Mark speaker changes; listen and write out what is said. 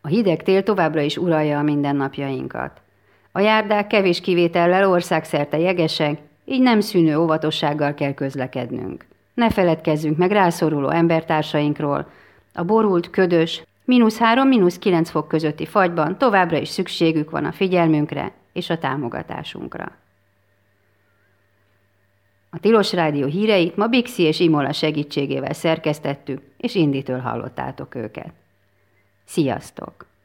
Speaker 1: A hideg tél továbbra is uralja a mindennapjainkat. A járdák kevés kivétellel országszerte jegesek, így nem szűnő óvatossággal kell közlekednünk. Ne feledkezzünk meg rászoruló embertársainkról. A borult, ködös, -3, -9 fok közötti fagyban továbbra is szükségük van a figyelmünkre és a támogatásunkra. A Tilos Rádió híreit ma Bixi és Imola segítségével szerkesztettük, és Inditől hallottátok őket. Sziasztok!